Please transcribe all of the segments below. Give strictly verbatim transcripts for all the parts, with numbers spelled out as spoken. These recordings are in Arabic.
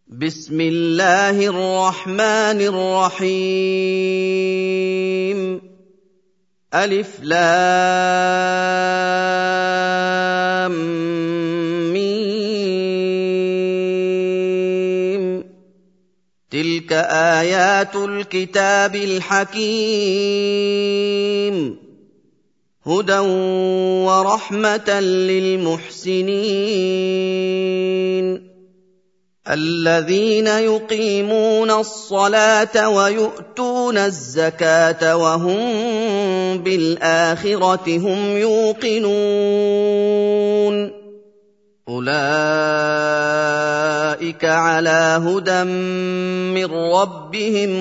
بسم الله الرحمن الرحيم ألف لام ميم تلك آيات الكتاب الحكيم هدى ورحمة للمحسنين الذين يقيمون الصلاة ويؤتون الزكاة وهم بالآخرة هم يوقنون أولئك على هدى من ربهم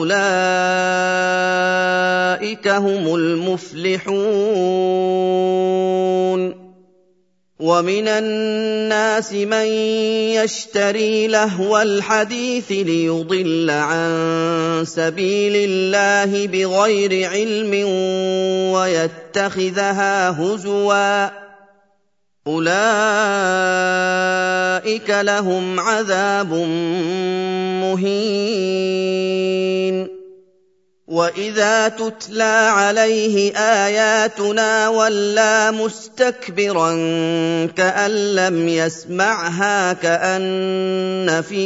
وأولئك هم المفلحون ومن الناس من يشتري لهو الحديث ليضل عن سبيل الله بغير علم ويتخذها هزوا أولئك لهم عذاب مهين وإذا تتلى عليه آياتنا ولى مستكبرا كأن لم يسمعها كأن في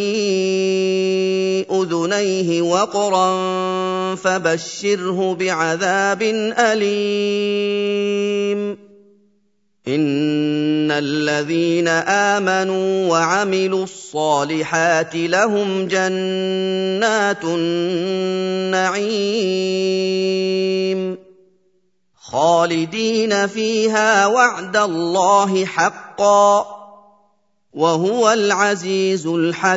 أذنيه وقرا فبشره بعذاب أليم إن الذين آمنوا وعملوا الصالحات لهم جنات النعيم خالدين فيها وعد الله حقا وهو العزيز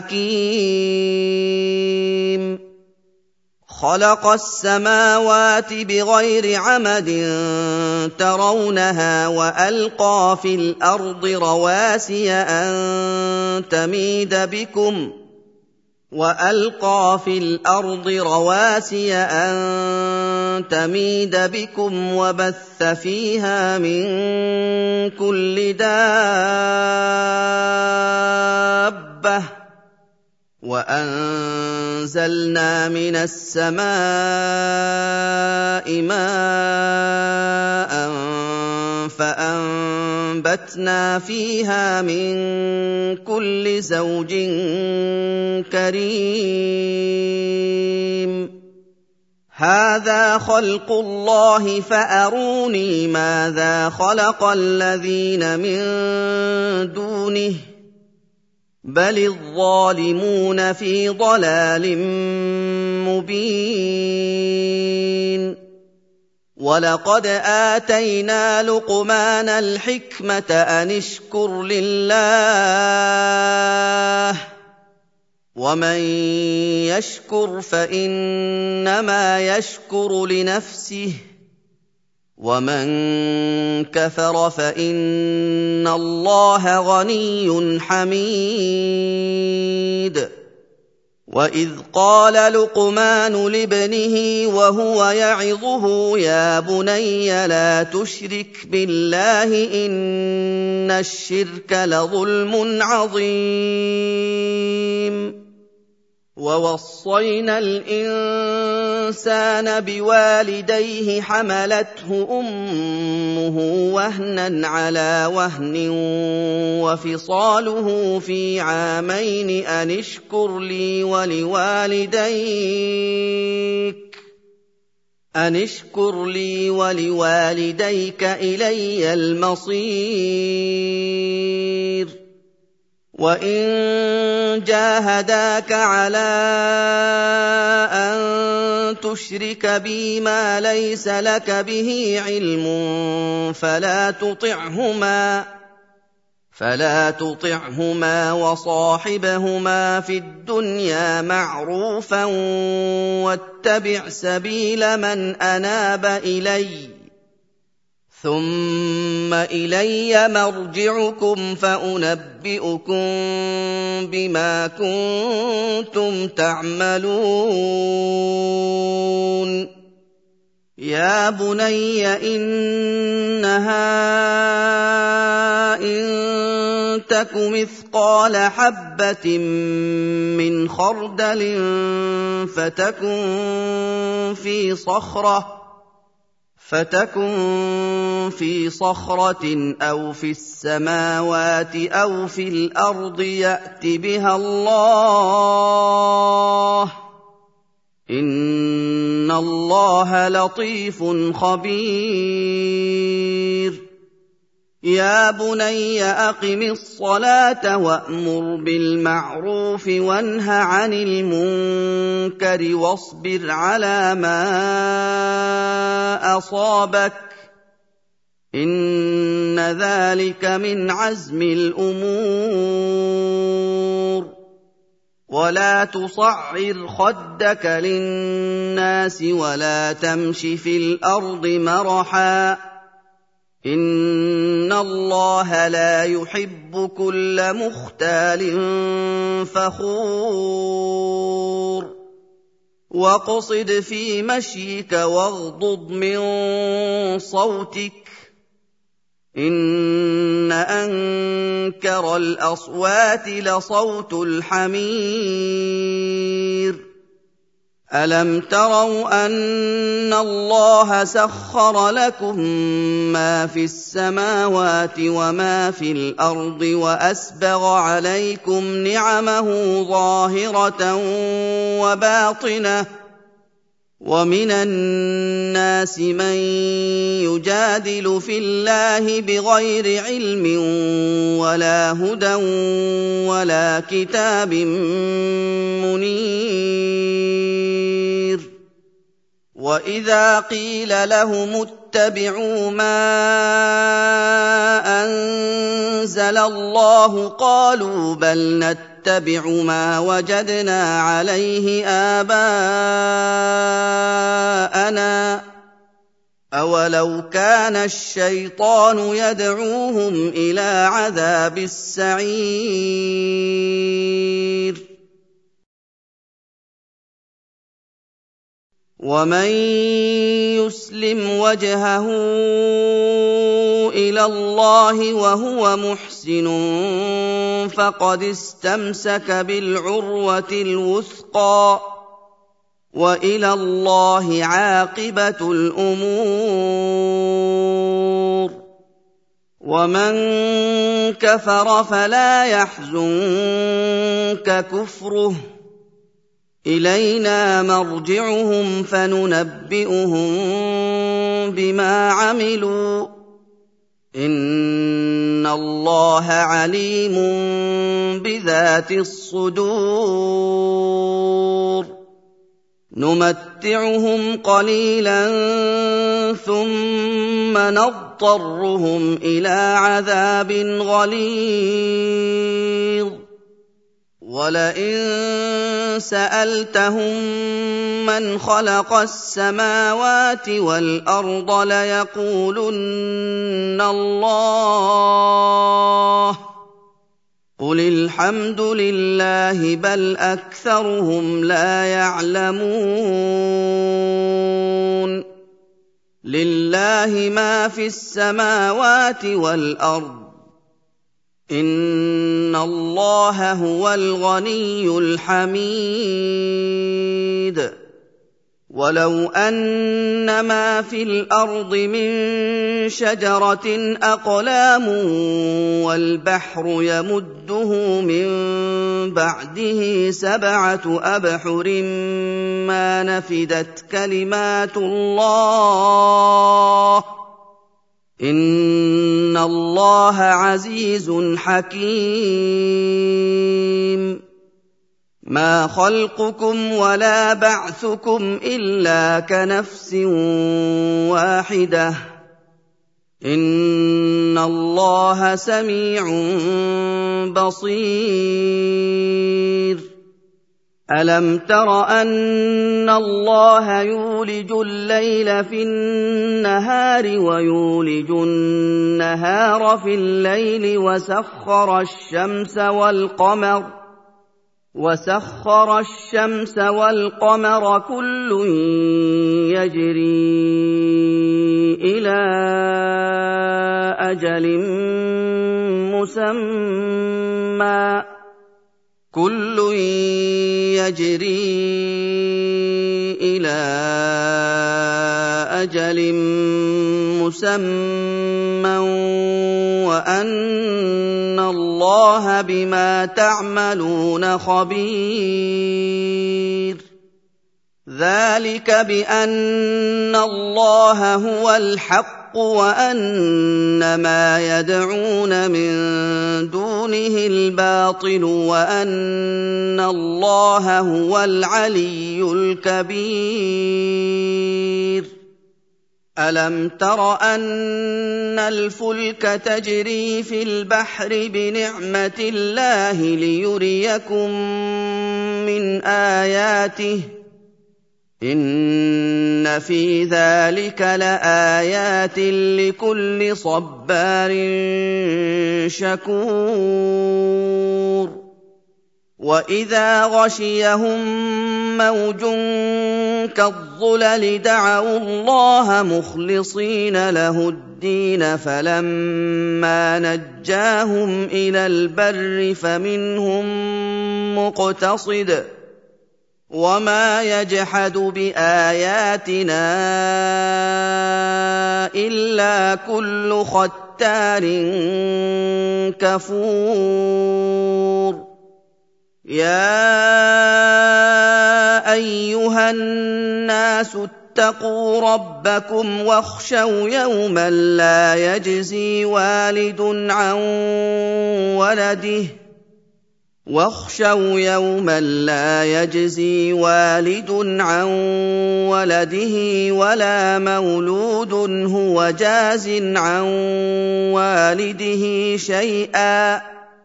الحكيم خلق السماوات بغير عمد ترونها وألقى في الأرض رواسي أن تميد بكم وألقى في الأرض رواسي أن تميد بكم وبث فيها من كل دابة وأنزلنا من السماء ماء فأنبتنا فيها من كل زوج كريم هذا خلق الله فأروني ماذا خلق الذين من دونه بل الظالمون في ضلال مبين ولقد آتينا لقمان الحكمة أن اشكر لله ومن يشكر فإنما يشكر لنفسه ومن كفر فإن الله غني حميد وإذ قال لقمان لابنه وهو يعظه يا بني لا تشرك بالله إن الشرك لظلم عظيم ووصينا الإنسان بوالديه حملته أمه وهنا على وهن وفصاله في عامين أن اشكر لي ولوالديك أن اشكر لي ولوالديك إلي المصير وَإِن جَاهَدَاكَ عَلَىٰ أَن تُشْرِكَ بِي مَا لَيْسَ لَكَ بِهِ عِلْمٌ فَلَا تُطِعْهُمَا فَلَا تُطِعْهُمَا وَصَاحِبْهُمَا فِي الدُّنْيَا مَعْرُوفًا وَاتَّبِعْ سَبِيلَ مَنْ أَنَابَ إِلَيَّ ثُمَّ إِلَيَّ مَرْجِعُكُمْ فَأُنَبِّئُكُم بِمَا كُنتُمْ تَعْمَلُونَ يَا بُنَيَّ إِنَّهَا إِن تك مثقال حبة من خردل فتكن في صخرة فتكن في صخرة أو في السماوات أو في الأرض يأت بها الله إن الله لطيف خبير يا بني أقم الصلاة وأمر بالمعروف وانه عن المنكر واصبر على ما أصابك إن ذلك من عزم الأمور ولا تصعر خدك للناس ولا تمش في الأرض مرحا إن الله لا يحب كل مختال فخور واقصد في مشيك واغضض من صوتك إن أنكر الأصوات لصوت الحمير ألم تروا أن الله سخر لكم ما في السماوات وما في الأرض وأسبغ عليكم نعمه ظاهرة وباطنة ومن الناس من يجادل في الله بغير علم ولا هدى ولا كتاب منير وإذا قيل لهم اتبعوا ما أنزل الله قالوا بل نتبع ما وجدنا عليه آباءنا أولو كان الشيطان يدعوهم إلى عذاب السعير ومن يسلم وجهه إلى الله وهو محسن فقد استمسك بالعروة الوثقى وإلى الله عاقبة الأمور ومن كفر فلا يحزنك كفره إلينا مرجعهم فننبئهم بما عملوا إن الله عليم بذات الصدور نمتعهم قليلا ثم نضطرهم إلى عذاب غليظ ولئن سألتهم من خلق السماوات والأرض ليقولن الله قل الحمد لله بل أكثرهم لا يعلمون لله ما في السماوات والأرض إن الله هو الغني الحميد ولو أن ما في الأرض من شجرة أقلام والبحر يمده من بعده سبعة أبحر ما نفدت كلمات الله إن الله عزيز حكيم ما خلقكم ولا بعثكم إلا كنفس واحدة إن الله سميع بصير ألم تر أن الله يولج الليل في النهار ويولج النهار في الليل وسخر الشمس والقمر وسخر الشمس والقمر كل يجري إلى أجل مسمى كل يجري إلى أجل مسمى وأن الله بما تعملون خبير ذلك بأن الله هو الحق وأن ما يدعون من دونه الباطل وأن الله هو العلي الكبير ألم تر أن الفلك تجري في البحر بنعمة الله ليريكم من آياته إن في ذلك لآيات لكل صبار شكور وإذا غشيهم موج كالظلل دعوا الله مخلصين له الدين فلما نجاهم إلى البر فمنهم مقتصد وما يجحد بآياتنا إلا كل ختار كفور يا أيها الناس اتقوا ربكم واخشوا يوما لا يجزي والد عن ولده واخشوا يوما لا يجزي والد عن ولده ولا مولود هو جاز عن والده شيئا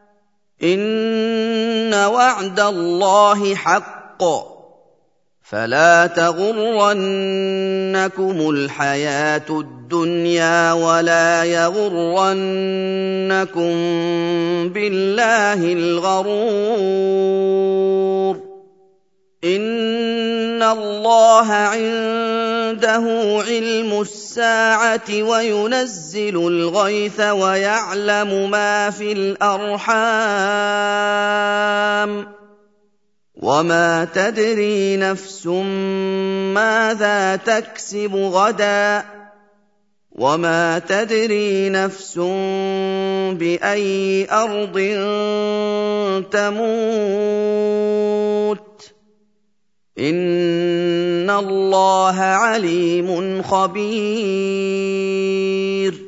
إن وعد الله حق فلا تغرنكم الحياة الدنيا ولا يغرنكم بالله الغرور إن الله عنده علم الساعة وينزل الغيث ويعلم ما في الأرحام وما تدري نفس ماذا تكسب غدا وما تدري نفس بأي أرض تموت إن الله عليم خبير